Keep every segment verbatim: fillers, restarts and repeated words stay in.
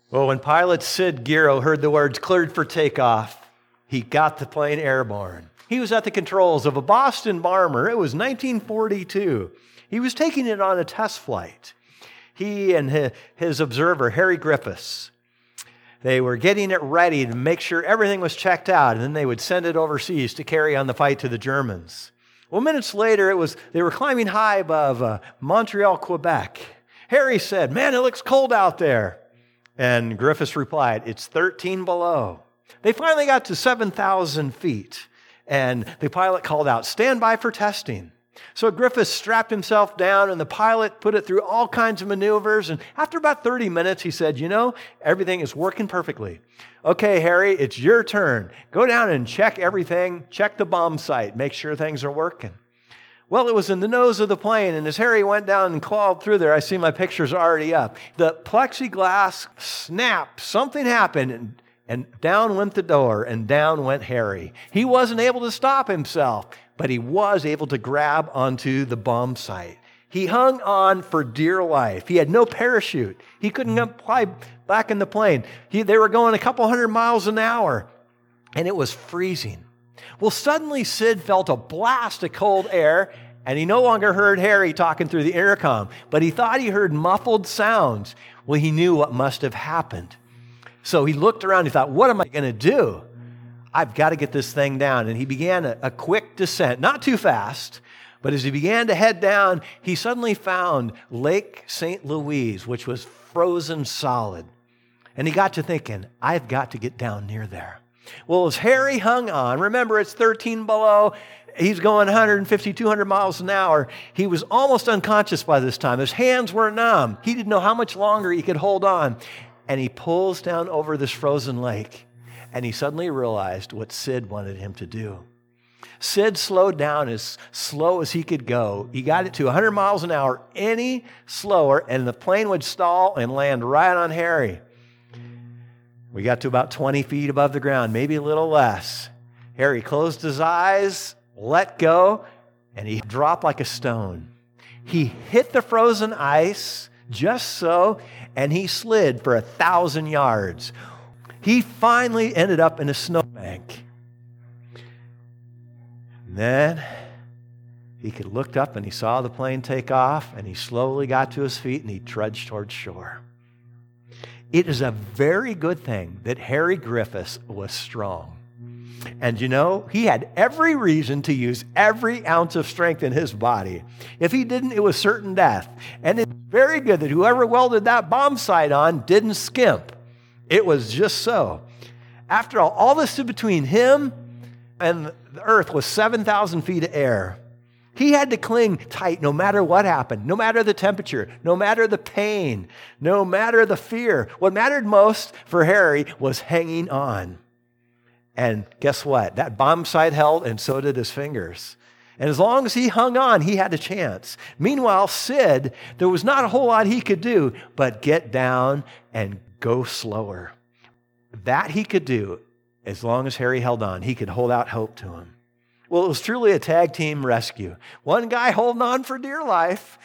Well, when pilot Sid Giro heard the words cleared for takeoff, he got the plane airborne. He was at the controls of a Boston bomber. It was nineteen forty-two. He was taking it on a test flight. He and his observer, Harry Griffiths, they were getting it ready to make sure everything was checked out, and then they would send it overseas to carry on the fight to the Germans. Well, minutes later, it was they were climbing high above uh, Montreal, Quebec. Harry said, "Man, it looks cold out there." And Griffiths replied, "It's thirteen below." They finally got to seven thousand feet, and the pilot called out, "Stand by for testing." So Griffiths strapped himself down, and the pilot put it through all kinds of maneuvers. And after about thirty minutes, he said, "You know, everything is working perfectly. Okay, Harry, it's your turn. Go down and check everything. Check the bomb site. Make sure things are working." Well, it was in the nose of the plane, and as Harry went down and clawed through there, I see my pictures already up. The plexiglass snapped. Something happened, and, and down went the door, and down went Harry. He wasn't able to stop himself, but he was able to grab onto the bomb site. He hung on for dear life. He had no parachute. He couldn't fly back in the plane. He, they were going a couple hundred miles an hour, and it was freezing. Well, suddenly Sid felt a blast of cold air, and he no longer heard Harry talking through the intercom, but he thought he heard muffled sounds. Well, he knew what must have happened. So he looked around. He thought, what am I going to do? I've got to get this thing down. And he began a, a quick descent, not too fast, but as he began to head down, he suddenly found Lake Saint Louis, which was frozen solid. And he got to thinking, I've got to get down near there. Well, as Harry hung on, remember it's thirteen below, he's going one fifty, two hundred miles an hour. He was almost unconscious by this time. His hands were numb. He didn't know how much longer he could hold on. And he pulls down over this frozen lake, and he suddenly realized what Sid wanted him to do. Sid slowed down as slow as he could go. He got it to one hundred miles an hour, any slower, and the plane would stall and land right on Harry. We got to about twenty feet above the ground, maybe a little less. Harry closed his eyes, let go, and he dropped like a stone. He hit the frozen ice, just so, and he slid for a thousand yards. He finally ended up in a snowbank. And then he could look up and he saw the plane take off, and he slowly got to his feet and he trudged towards shore. It is a very good thing that Harry Griffiths was strong. And you know, he had every reason to use every ounce of strength in his body. If he didn't, it was certain death. And it's very good that whoever welded that bomb sight on didn't skimp. It was just so. After all, all this stood between him and the earth was seven thousand feet of air. He had to cling tight no matter what happened, no matter the temperature, no matter the pain, no matter the fear. What mattered most for Harry was hanging on. And guess what? That bomb sight held, and so did his fingers. And as long as he hung on, he had a chance. Meanwhile, Sid, there was not a whole lot he could do but get down and go slower. That he could do as long as Harry held on. He could hold out hope to him. Well, it was truly a tag team rescue. One guy holding on for dear life,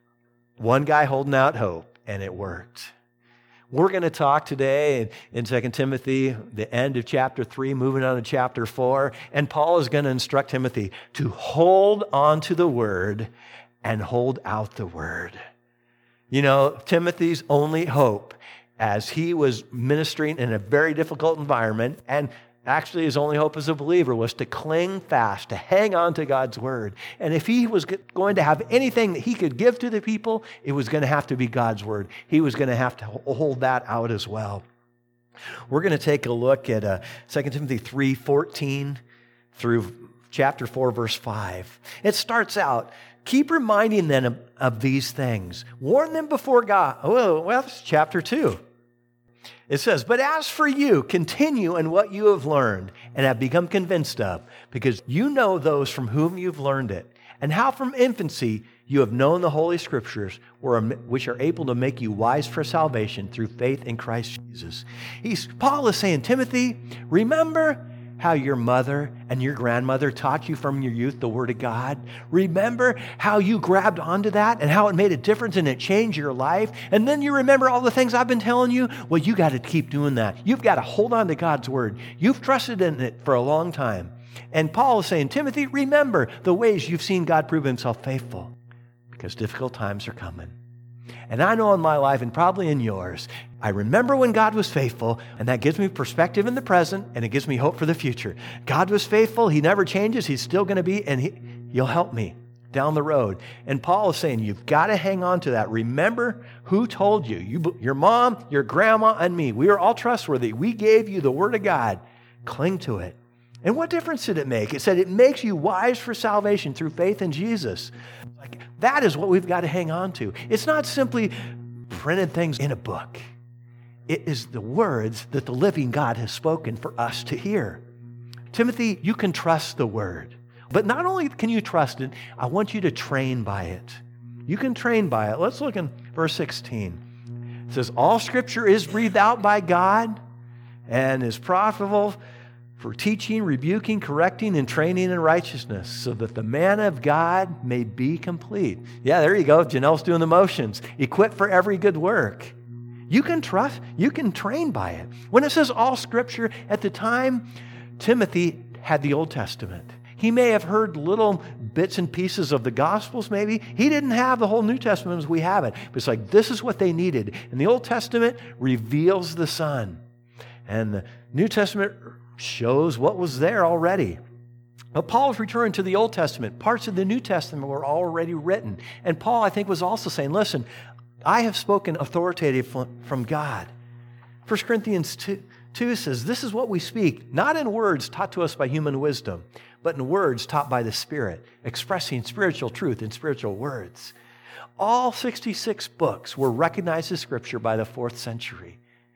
one guy holding out hope, and it worked. We're going to talk today in Second Timothy, the end of chapter three, moving on to chapter four, and Paul is going to instruct Timothy to hold on to the word and hold out the word. You know, Timothy's only hope as he was ministering in a very difficult environment, and actually, his only hope as a believer was to cling fast, to hang on to God's word. And if he was going to have anything that he could give to the people, it was going to have to be God's word. He was going to have to hold that out as well. We're going to take a look at uh, Second Timothy three fourteen through chapter four, verse five. It starts out, keep reminding them of, of these things. Warn them before God. Oh, well, it's chapter two. It says, but as for you, continue in what you have learned and have become convinced of, because you know those from whom you've learned it, and how from infancy you have known the Holy Scriptures, which are able to make you wise for salvation through faith in Christ Jesus. He's, Paul is saying, Timothy, remember how your mother and your grandmother taught you from your youth the Word of God? Remember how you grabbed onto that and how it made a difference and it changed your life? And then you remember all the things I've been telling you? Well, you got to keep doing that. You've got to hold on to God's Word. You've trusted in it for a long time. And Paul is saying, Timothy, remember the ways you've seen God prove himself faithful, because difficult times are coming. And I know in my life, and probably in yours, I remember when God was faithful, and that gives me perspective in the present, and it gives me hope for the future. God was faithful. He never changes. He's still going to be, and he, he'll help me down the road. And Paul is saying, you've got to hang on to that. Remember who told you. you. Your mom, your grandma, and me. We are all trustworthy. We gave you the Word of God. Cling to it. And what difference did it make? It said it makes you wise for salvation through faith in Jesus. Like, that is what we've got to hang on to. It's not simply printed things in a book. It is the words that the living God has spoken for us to hear. Timothy, you can trust the Word. But not only can you trust it, I want you to train by it. You can train by it. Let's look in verse sixteen. It says, all Scripture is breathed out by God and is profitable for teaching, rebuking, correcting, and training in righteousness, so that the man of God may be complete. Yeah, there you go. Janelle's doing the motions. Equipped for every good work. You can trust, you can train by it. When it says all Scripture, at the time, Timothy had the Old Testament. He may have heard little bits and pieces of the Gospels, maybe. He didn't have the whole New Testament as we have it. But it's like, this is what they needed. And the Old Testament reveals the Son. And the New Testament shows what was there already. But Paul was returning to the Old Testament. Parts of the New Testament were already written. And Paul, I think, was also saying, listen, I have spoken authoritatively from God. First Corinthians two, two says, this is what we speak, not in words taught to us by human wisdom, but in words taught by the Spirit, expressing spiritual truth in spiritual words. All sixty-six books were recognized as Scripture by the fourth century.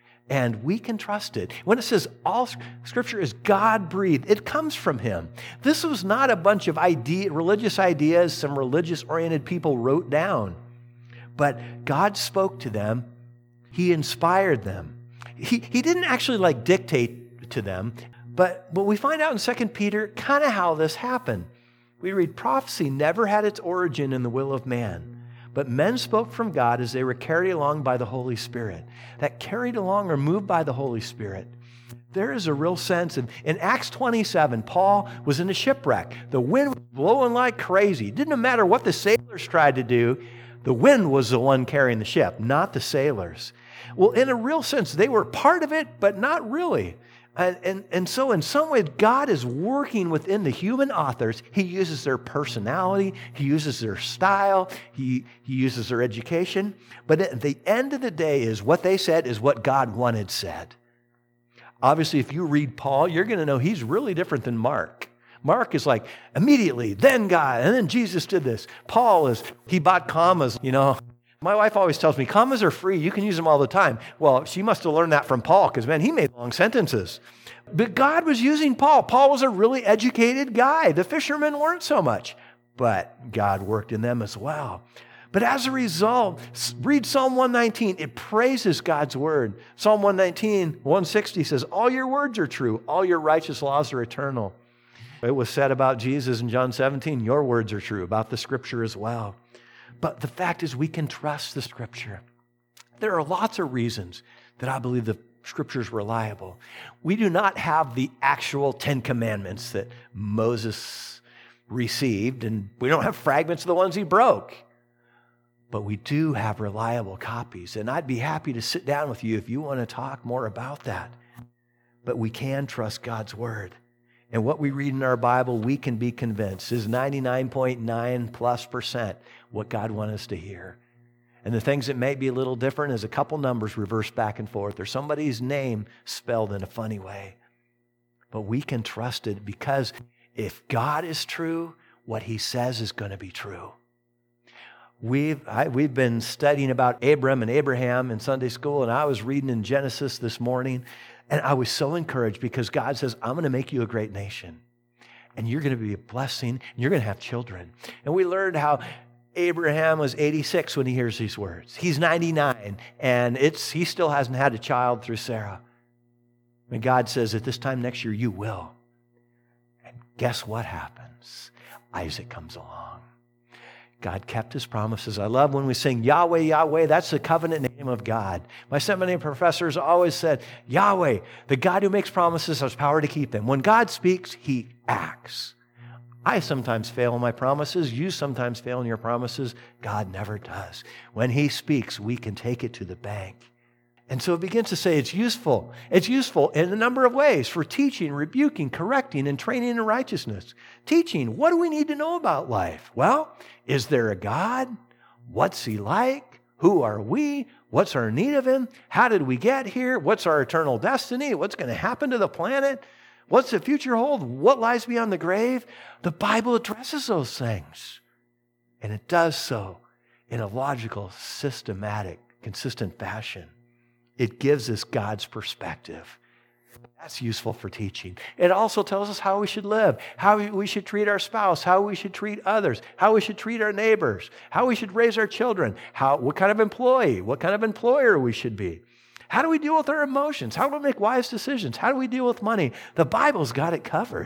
And we can trust it. When it says all Scripture is God-breathed, it comes from Him. This was not a bunch of idea, religious ideas some religious-oriented people wrote down. But God spoke to them. He inspired them. He, he didn't actually like dictate to them. But, but we find out in Second Peter kind of how this happened. We read, prophecy never had its origin in the will of man. But men spoke from God as they were carried along by the Holy Spirit. That carried along or moved by the Holy Spirit. There is a real sense of, in Acts twenty-seven, Paul was in a shipwreck. The wind was blowing like crazy. It didn't matter what the sailors tried to do. The wind was the one carrying the ship, not the sailors. Well, in a real sense, they were part of it, but not really. And, and, and so in some ways, God is working within the human authors. He uses their personality. He uses their style. He, he uses their education. But at the end of the day is what they said is what God wanted said. Obviously, if you read Paul, you're going to know he's really different than Mark. Mark is like, immediately, then God, and then Jesus did this. Paul is, he bought commas, you know. My wife always tells me, commas are free. You can use them all the time. Well, she must have learned that from Paul because, man, he made long sentences. But God was using Paul. Paul was a really educated guy. The fishermen weren't so much. But God worked in them as well. But as a result, read Psalm one nineteen. It praises God's word. Psalm one nineteen, one sixty says, all your words are true. All your righteous laws are eternal. It was said about Jesus in John seventeen, your words are true, about the Scripture as well. But the fact is we can trust the Scripture. There are lots of reasons that I believe the Scripture is reliable. We do not have the actual Ten Commandments that Moses received, and we don't have fragments of the ones he broke. But we do have reliable copies, and I'd be happy to sit down with you if you want to talk more about that. But we can trust God's Word. And what we read in our Bible, we can be convinced is ninety-nine point nine plus percent what God wants us to hear. And the things that may be a little different is a couple numbers reversed back and forth or somebody's name spelled in a funny way. But we can trust it because if God is true, what He says is going to be true. We've, I, we've been studying about Abram and Abraham in Sunday school, and I was reading in Genesis this morning. And I was so encouraged because God says, I'm going to make you a great nation. And you're going to be a blessing. And you're going to have children. And we learned how Abraham was eighty-six when he hears these words. He's ninety-nine. And it's he still hasn't had a child through Sarah. And God says, at this time next year, you will. Guess what happens? Isaac comes along. God kept his promises. I love when we sing Yahweh, Yahweh. That's the covenant name of God. My seminary professors always said, Yahweh, the God who makes promises has power to keep them. When God speaks, he acts. I sometimes fail in my promises. You sometimes fail in your promises. God never does. When he speaks, we can take it to the bank. And so it begins to say it's useful. It's useful in a number of ways for teaching, rebuking, correcting, and training in righteousness. Teaching, what do we need to know about life? Well, is there a God? What's he like? Who are we? What's our need of him? How did we get here? What's our eternal destiny? What's going to happen to the planet? What's the future hold? What lies beyond the grave? The Bible addresses those things. And it does so in a logical, systematic, consistent fashion. It gives us God's perspective. That's useful for teaching. It also tells us how we should live, how we should treat our spouse, how we should treat others, how we should treat our neighbors, how we should raise our children, how, what kind of employee, what kind of employer we should be. How do we deal with our emotions? How do we make wise decisions? How do we deal with money? The Bible's got it covered.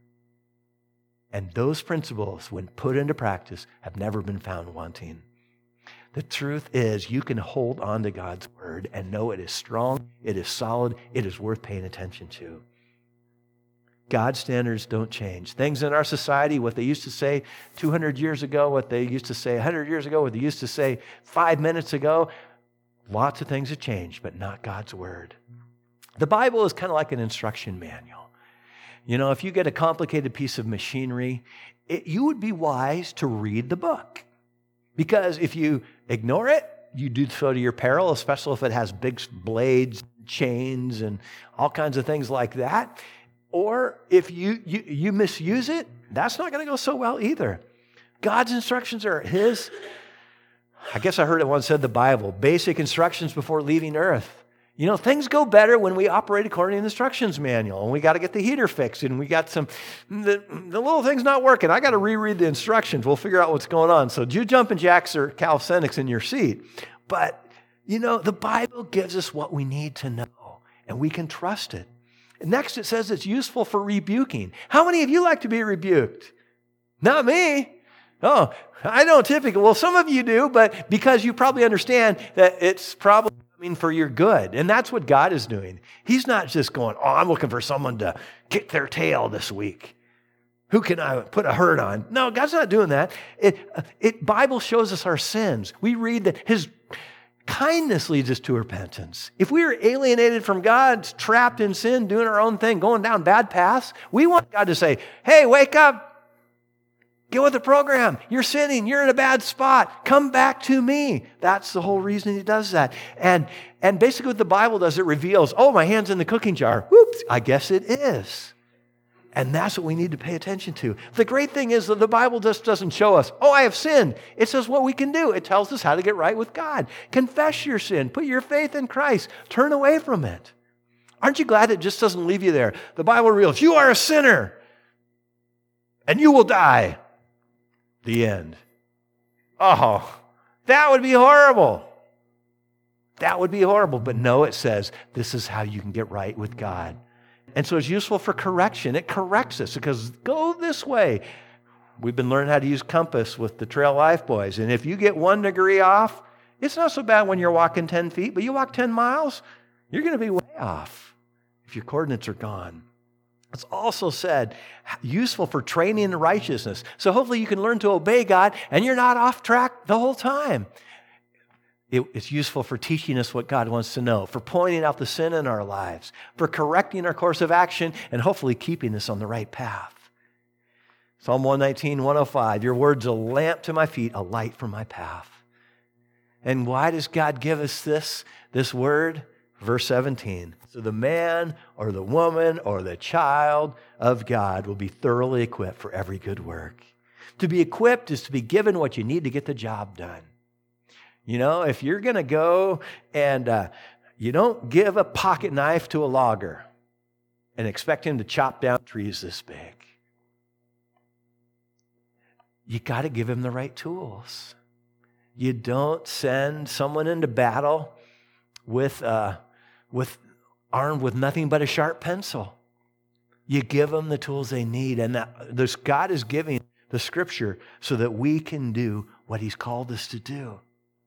And those principles, when put into practice, have never been found wanting. The truth is, you can hold on to God's word and know it is strong, it is solid, it is worth paying attention to. God's standards don't change. Things in our society, what they used to say two hundred years ago, what they used to say one hundred years ago, what they used to say five minutes ago, lots of things have changed, but not God's word. The Bible is kind of like an instruction manual. You know, if you get a complicated piece of machinery, it, you would be wise to read the book. Because if you ignore it, you do so to your peril, especially if it has big blades, chains, and all kinds of things like that. Or if you, you, you misuse it, that's not going to go so well either. God's instructions are his, I guess I heard it once said the Bible, basic instructions before leaving earth. You know, things go better when we operate according to the instructions manual, and we got to get the heater fixed, and we got some, the, the little thing's not working. I got to reread the instructions. We'll figure out what's going on. So you jumping jacks or calisthenics in your seat. But, you know, the Bible gives us what we need to know, and we can trust it. And next, it says it's useful for rebuking. How many of you like to be rebuked? Not me. Oh, I don't typically. Well, some of you do, but because you probably understand that it's probably for your good. And that's what God is doing. He's not just going, oh, I'm looking for someone to kick their tail this week. Who can I put a hurt on? No, God's not doing that. It, it Bible shows us our sins. We read that his kindness leads us to repentance. If we are alienated from God, trapped in sin, doing our own thing, going down bad paths, we want God to say, hey, wake up. Get with the program. You're sinning. You're in a bad spot. Come back to me. That's the whole reason he does that. And, and basically what the Bible does, it reveals, oh, my hand's in the cooking jar. Whoops, I guess it is. And that's what we need to pay attention to. The great thing is that the Bible just doesn't show us, oh, I have sinned. It says what we can do. It tells us how to get right with God. Confess your sin. Put your faith in Christ. Turn away from it. Aren't you glad it just doesn't leave you there? The Bible reveals, you are a sinner and you will die. The end. Oh, that would be horrible. That would be horrible. But no, it says this is how you can get right with God. And so it's useful for correction. It corrects us because go this way. We've been learning how to use compass with the Trail Life Boys. And if you get one degree off, it's not so bad when you're walking ten feet, but you walk ten miles, you're going to be way off if your coordinates are gone. It's also said useful for training in righteousness. So hopefully you can learn to obey God and you're not off track the whole time. It, it's useful for teaching us what God wants to know, for pointing out the sin in our lives, for correcting our course of action, and hopefully keeping us on the right path. Psalm one nineteen, one oh five, your word's a lamp to my feet, a light for my path. And why does God give us this, this word? Verse seventeen, so the man or the woman or the child of God will be thoroughly equipped for every good work. To be equipped is to be given what you need to get the job done. You know, if you're going to go and uh, you don't give a pocket knife to a logger and expect him to chop down trees this big. You got to give him the right tools. You don't send someone into battle with uh, with armed with nothing but a sharp pencil. You give them the tools they need. And that this God is giving the Scripture so that we can do what He's called us to do.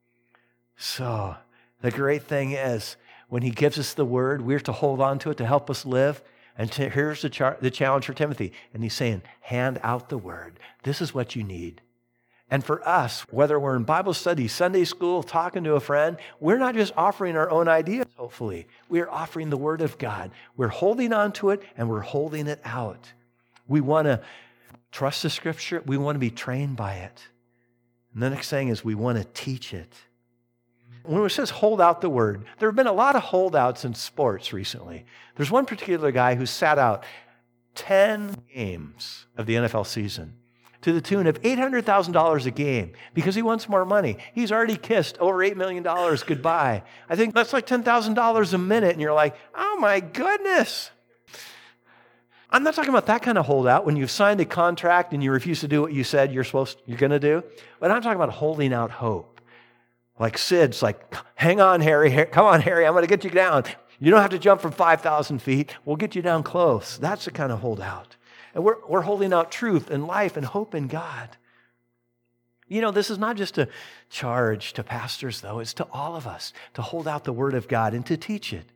So the great thing is, when He gives us the Word, we're to hold on to it to help us live. And to, here's the, char- the challenge for Timothy. And he's saying, hand out the Word. This is what you need. And for us, whether we're in Bible study, Sunday school, talking to a friend, we're not just offering our own ideas, hopefully. We're offering the Word of God. We're holding on to it, and we're holding it out. We want to trust the Scripture. We want to be trained by it. And the next thing is we want to teach it. When it says hold out the Word, there have been a lot of holdouts in sports recently. There's one particular guy who sat out ten games of the N F L season to the tune of eight hundred thousand dollars a game because he wants more money. He's already kissed over eight million dollars goodbye. I think that's like ten thousand dollars a minute, and you're like, oh my goodness. I'm not talking about that kind of holdout when you've signed a contract and you refuse to do what you said you're supposed you're going to do, but I'm talking about holding out hope. Like Sid's like, hang on, Harry. Come on, Harry. I'm going to get you down. You don't have to jump from five thousand feet. We'll get you down close. That's the kind of holdout. And we're, we're holding out truth and life and hope in God. You know, this is not just a charge to pastors, though. It's to all of us to hold out the Word of God and to teach it.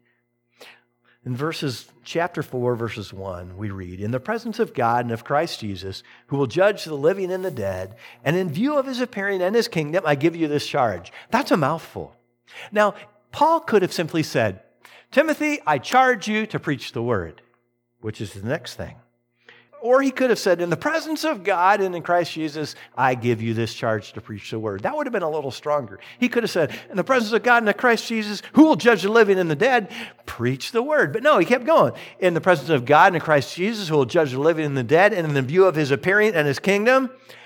In verses, chapter four, verses one, we read, in the presence of God and of Christ Jesus, who will judge the living and the dead, and in view of His appearing and His kingdom, I give you this charge. That's a mouthful. Now, Paul could have simply said, Timothy, I charge you to preach the Word, which is the next thing. Or he could have said, in the presence of God and in Christ Jesus, I give you this charge to preach the Word. That would have been a little stronger. He could have said, in the presence of God and in Christ Jesus, who will judge the living and the dead, preach the Word. But no, he kept going. In the presence of God and in Christ Jesus, who will judge the living and the dead, and in the view of His appearing and His kingdom.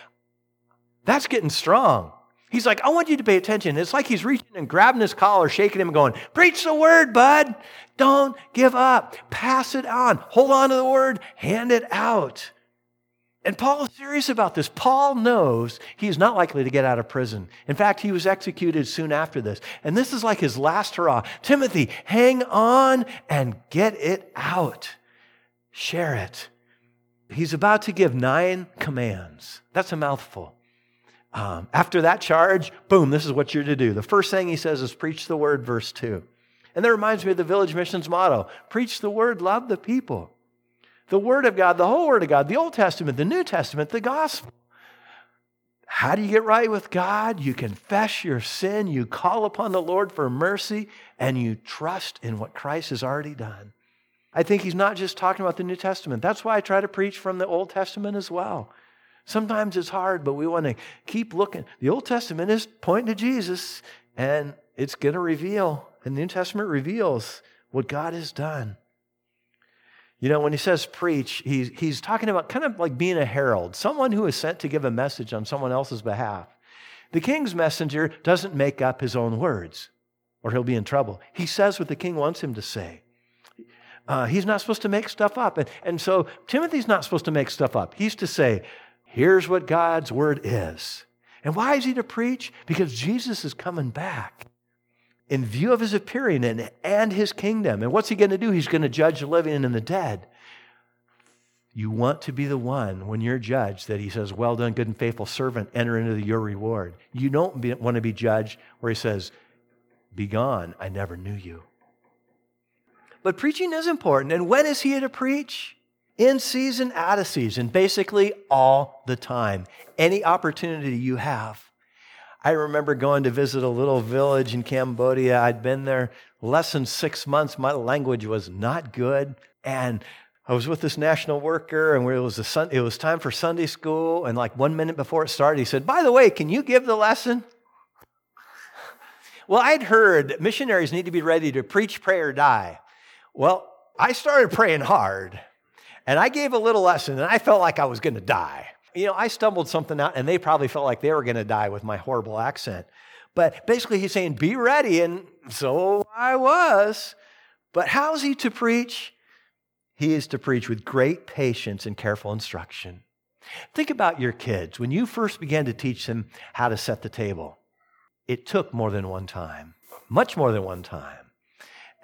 That's getting strong. He's like, I want you to pay attention. It's like he's reaching and grabbing his collar, shaking him and going, preach the Word, bud. Don't give up. Pass it on. Hold on to the Word. Hand it out. And Paul is serious about this. Paul knows he's not likely to get out of prison. In fact, he was executed soon after this. And this is like his last hurrah. Timothy, hang on and get it out. Share it. He's about to give nine commands. That's a mouthful. Um, after that charge, boom, this is what you're to do. The first thing he says is preach the Word, verse two. And that reminds me of the Village Missions motto, preach the Word, love the people. The Word of God, the whole Word of God, the Old Testament, the New Testament, the gospel. How do you get right with God? You confess your sin, you call upon the Lord for mercy, and you trust in what Christ has already done. I think he's not just talking about the New Testament. That's why I try to preach from the Old Testament as well. Sometimes it's hard, but we want to keep looking. The Old Testament is pointing to Jesus, and it's going to reveal, and the New Testament reveals what God has done. You know, when he says preach, he's, he's talking about kind of like being a herald, someone who is sent to give a message on someone else's behalf. The king's messenger doesn't make up his own words, or he'll be in trouble. He says what the king wants him to say. Uh, he's not supposed to make stuff up. And, and so Timothy's not supposed to make stuff up. He's to say, here's what God's Word is. And why is he to preach? Because Jesus is coming back in view of His appearing and, and His kingdom. And what's He going to do? He's going to judge the living and the dead. You want to be the one, when you're judged, that He says, well done, good and faithful servant, enter into your reward. You don't be, want to be judged where He says, be gone, I never knew you. But preaching is important. And when is He to preach? In season, out of season, basically all the time. Any opportunity you have. I remember going to visit a little village in Cambodia. I'd been there less than six months. My language was not good. And I was with this national worker, and it was, a sun, it was time for Sunday school. And like one minute before it started, he said, by the way, can you give the lesson? Well, I'd heard missionaries need to be ready to preach, pray, or die. Well, I started praying hard. And I gave a little lesson, and I felt like I was going to die. You know, I stumbled something out, and they probably felt like they were going to die with my horrible accent. But basically, he's saying, be ready, and so I was. But how's he to preach? He is to preach with great patience and careful instruction. Think about your kids. When you first began to teach them how to set the table, it took more than one time, much more than one time.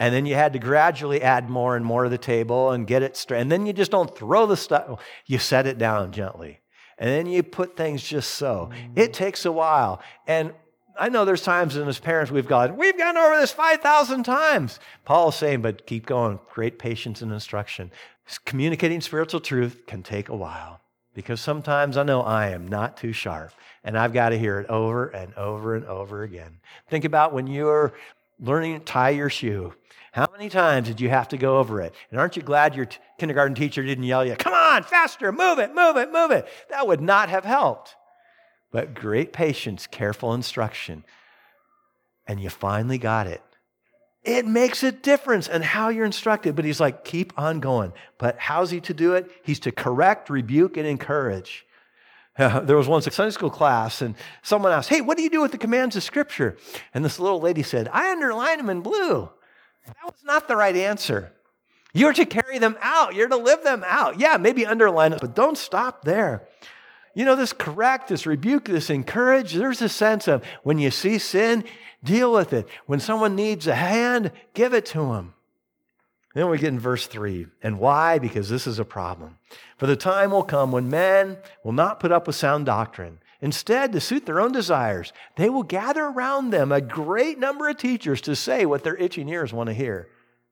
And then you had to gradually add more and more to the table and get it straight. And then you just don't throw the stuff. You set it down gently. And then you put things just so. It takes a while. And I know there's times in as parents we've gone, we've gone over this five thousand times. Paul's saying, but keep going. Great patience and instruction. Communicating spiritual truth can take a while. Because sometimes I know I am not too sharp. And I've got to hear it over and over and over again. Think about when you're learning to tie your shoe. How many times did you have to go over it? And aren't you glad your t- kindergarten teacher didn't yell at you, come on, faster, move it, move it, move it. That would not have helped. But great patience, careful instruction, and you finally got it. It makes a difference in how you're instructed. But he's like, keep on going. But how's he to do it? He's to correct, rebuke, and encourage. Uh, there was once a Sunday school class, and someone asked, hey, what do you do with the commands of Scripture? And this little lady said, I underline them in blue. That was not the right answer. You're to carry them out. You're to live them out. Yeah, maybe underline it, but don't stop there. You know, this correct, this rebuke, this encourage, there's a sense of when you see sin, deal with it. When someone needs a hand, give it to them. Then we get in verse three. And why? Because this is a problem. For the time will come when men will not put up with sound doctrine. Instead, to suit their own desires, they will gather around them a great number of teachers to say what their itching ears want to hear.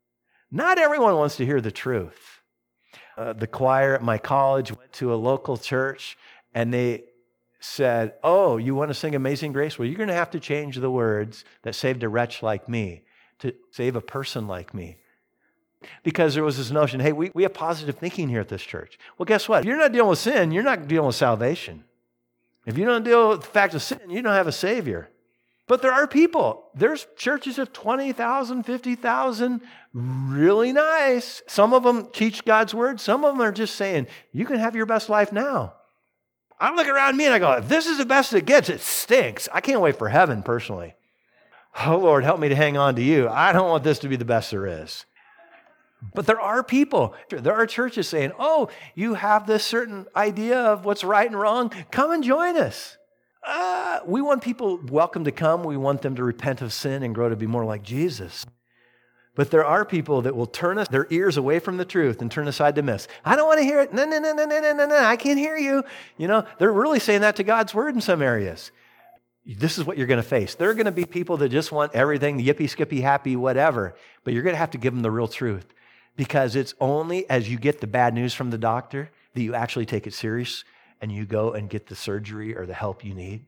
Not everyone wants to hear the truth. Uh, the choir at my college went to a local church, and they said, oh, you want to sing Amazing Grace? Well, you're going to have to change the words that saved a wretch like me to save a person like me. Because there was this notion, hey, we, we have positive thinking here at this church. Well, guess what? If you're not dealing with sin, you're not dealing with salvation. If you don't deal with the fact of sin, you don't have a Savior. But there are people. There's churches of twenty thousand, fifty thousand, really nice. Some of them teach God's word. Some of them are just saying, you can have your best life now. I look around me and I go, if this is the best it gets, it stinks. I can't wait for heaven personally. Oh, Lord, help me to hang on to you. I don't want this to be the best there is. But there are people, there are churches saying, oh, you have this certain idea of what's right and wrong. Come and join us. Uh, we want people welcome to come. We want them to repent of sin and grow to be more like Jesus. But there are people that will turn us, their ears away from the truth and turn aside to myths. I don't want to hear it. No, no, no, no, no, no, no, I can't hear you. You know, they're really saying that to God's word in some areas. This is what you're going to face. There are going to be people that just want everything, yippee, skippy, happy, whatever. But you're going to have to give them the real truth. Because it's only as you get the bad news from the doctor that you actually take it serious and you go and get the surgery or the help you need.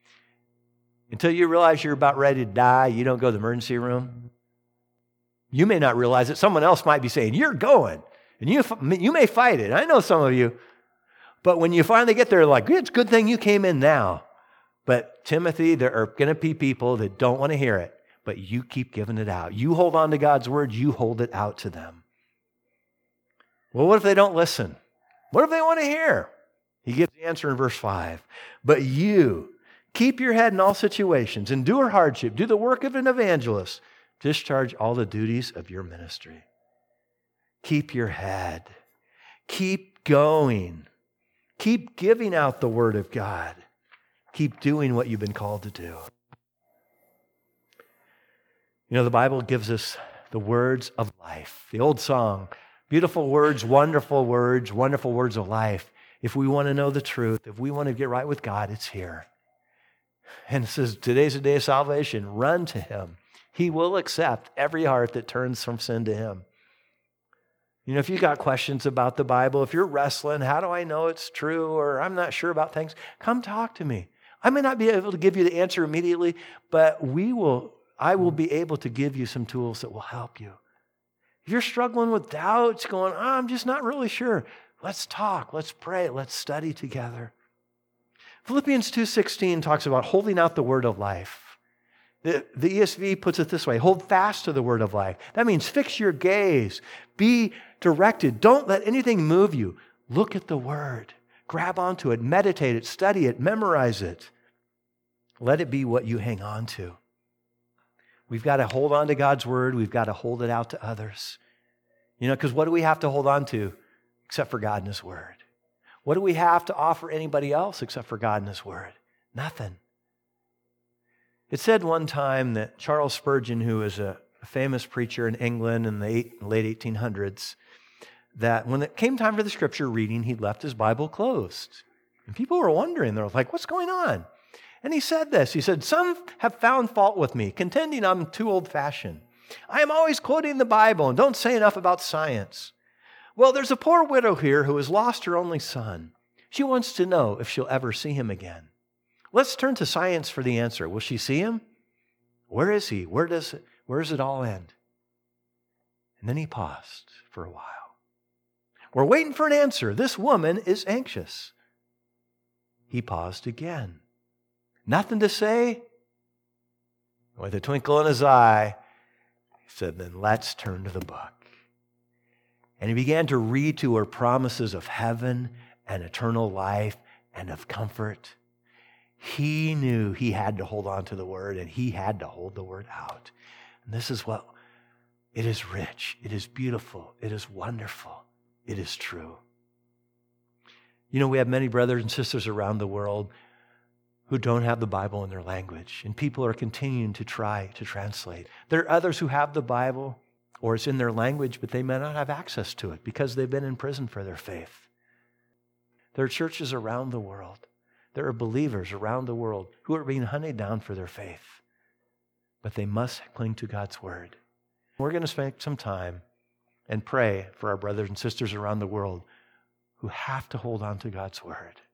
Until you realize you're about ready to die, you don't go to the emergency room. You may not realize it. Someone else might be saying, you're going. And you, you may fight it. I know some of you. But when you finally get there, like, it's a good thing you came in now. But Timothy, there are going to be people that don't want to hear it. But you keep giving it out. You hold on to God's word. You hold it out to them. Well, what if they don't listen? What if they want to hear? He gives the answer in verse five. But you, keep your head in all situations, endure hardship, do the work of an evangelist, discharge all the duties of your ministry. Keep your head. Keep going. Keep giving out the word of God. Keep doing what you've been called to do. You know, the Bible gives us the words of life. The old song, beautiful words, wonderful words, wonderful words of life. If we want to know the truth, if we want to get right with God, it's here. And it says, today's a day of salvation. Run to Him. He will accept every heart that turns from sin to Him. You know, if you got questions about the Bible, if you're wrestling, how do I know it's true, or I'm not sure about things, come talk to me. I may not be able to give you the answer immediately, but we will. I will be able to give you some tools that will help you. If you're struggling with doubts, going, oh, I'm just not really sure, let's talk, let's pray, let's study together. Philippians two sixteen talks about holding out the word of life. The, the E S V puts it this way, hold fast to the word of life. That means fix your gaze, be directed. Don't let anything move you. Look at the word, grab onto it, meditate it, study it, memorize it. Let it be what you hang on to. We've got to hold on to God's word. We've got to hold it out to others. You know, because what do we have to hold on to except for God and His word? What do we have to offer anybody else except for God and His word? Nothing. It said one time that Charles Spurgeon, who was a a famous preacher in England in the eight, late eighteen hundreds, that when it came time for the scripture reading, he left his Bible closed. And people were wondering, they were like, what's going on? And he said this, he said, some have found fault with me, contending I'm too old-fashioned. I am always quoting the Bible and don't say enough about science. Well, there's a poor widow here who has lost her only son. She wants to know if she'll ever see him again. Let's turn to science for the answer. Will she see him? Where is he? Where does it, where does it all end? And then he paused for a while. We're waiting for an answer. This woman is anxious. He paused again. Nothing to say? With a twinkle in his eye, he said, then let's turn to the book. And he began to read to her promises of heaven and eternal life and of comfort. He knew he had to hold on to the word, and he had to hold the word out. And this is what, it is rich, it is beautiful, it is wonderful, it is true. You know, we have many brothers and sisters around the world who don't have the Bible in their language, and people are continuing to try to translate. There are others who have the Bible, or it's in their language, but they may not have access to it because they've been in prison for their faith. There are churches around the world. There are believers around the world who are being hunted down for their faith, but they must cling to God's word. We're going to spend some time and pray for our brothers and sisters around the world who have to hold on to God's word.